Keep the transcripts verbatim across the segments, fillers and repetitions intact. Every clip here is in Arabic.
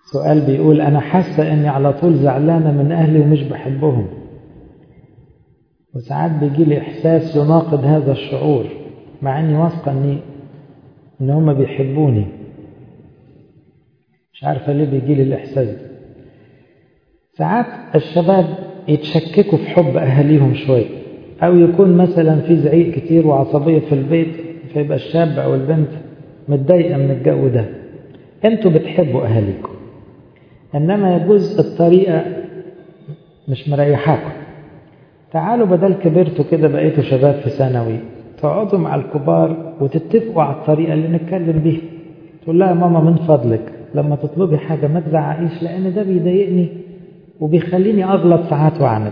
سؤال بيقول أنا حاسة أني على طول زعلانة من أهلي ومش بحبهم، وساعات بيجي لي إحساس يناقض هذا الشعور مع أني واثقة أني إن هم بيحبوني. مش عارفة ليه بيجي لي الإحساس ده. ساعات الشباب يتشككوا في حب أهاليهم شوية، أو يكون مثلا في زعيق كتير وعصبية في البيت، فيبقى الشاب أو البنت متضايقة من الجو ده. أنتوا بتحبوا أهاليكم، إنما يجوز الطريقة مش مريحاكم. تعالوا بدل كبرتوا كده بقيتوا شباب في ثانوي، تقعدوا مع الكبار وتتفقوا على الطريقة اللي نتكلم بيها. تقول لها ماما من فضلك لما تطلبي حاجة ما تزعقيش، لأن ده بيضايقني وبيخليني أغلط ساعات وأعند.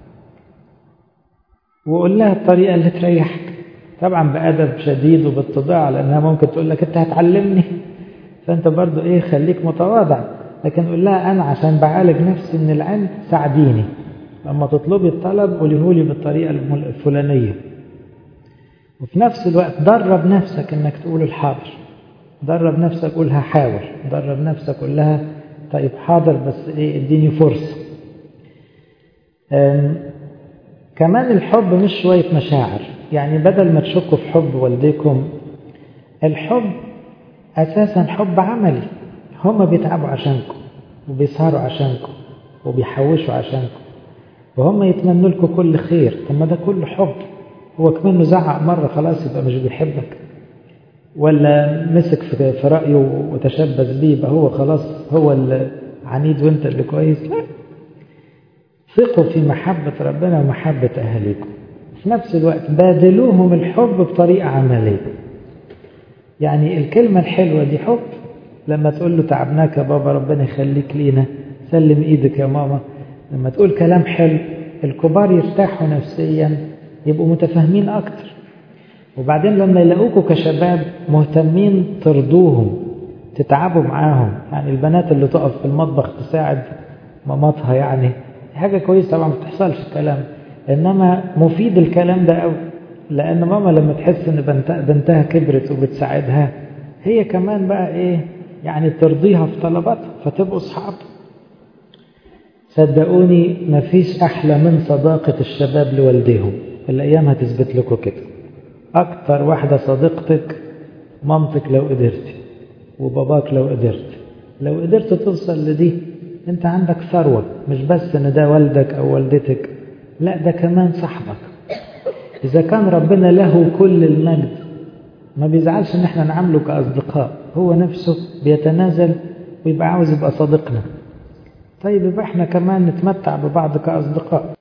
وقول لها الطريقة اللي تريحك، طبعا بأدب شديد وباتضاع، لأنها ممكن تقول لك أنت هتعلمني، فأنت برضو إيه خليك متواضع. لكن قول لها أنا عشان بعالج نفسي من العند ساعديني، لما تطلبي الطلب قوليهولي بالطريقة الفلانية. وفي نفس الوقت درب نفسك انك تقول الحاضر، درب نفسك قول هحاول، درب نفسك قول لها طيب حاضر بس ايه اديني فرصة. كمان الحب مش شوية مشاعر، يعني بدل ما تشكوا في حب والديكم، الحب اساسا حب عملي. هم بيتعبوا عشانكم وبيسهروا عشانكم وبيحوشوا عشانكم، وهم يتمنوا لكم كل خير. طب ما ده كله حب. هو كمان زعق مرة خلاص يبقى مش بيحبك، ولا مسك في رأيه وتشبث بيه يبقى هو خلاص هو العنيد وانت اللي كويس؟ لا، ثقوا في محبة ربنا ومحبة أهاليكم. في نفس الوقت بادلوهم الحب بطريقة عملية. يعني الكلمة الحلوة دي حب، لما تقول له تعبناك يا بابا ربنا يخليك لينا، سلم ايدك يا ماما، لما تقول كلام حلو الكبار يرتاحوا نفسيا، يبقوا متفاهمين أكتر. وبعدين لما يلاقوكوا كشباب مهتمين ترضوهم، تتعبوا معاهم. يعني البنات اللي تقف في المطبخ تساعد مامتها، يعني حاجة كويسة طبعا، ما بتحصلش الكلام، إنما مفيد الكلام ده قوي. لأن ماما لما تحس إن بنتها كبرت وبتساعدها، هي كمان بقى إيه يعني ترضيها في طلباتها، فتبقوا أصحاب. صدقوني مفيش أحلى من صداقة الشباب لوالديهم. الأيام هتثبت لكم كده. أكتر واحدة صديقتك مامتك لو قدرتي، وباباك لو قدرت. لو قدرت توصل لدي انت عندك ثروة، مش بس ان ده والدك او والدتك، لا ده كمان صاحبك. إذا كان ربنا له كل المجد ما بيزعلش ان احنا نعامله كأصدقاء، هو نفسه بيتنازل ويبقى عاوز يبقى صديقنا. طيب يبقى احنا كمان نتمتع ببعض كأصدقاء.